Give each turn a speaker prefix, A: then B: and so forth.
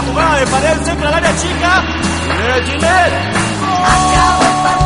A: jugada de pared cerca del área chica. Gillette.
B: Acabó el partido.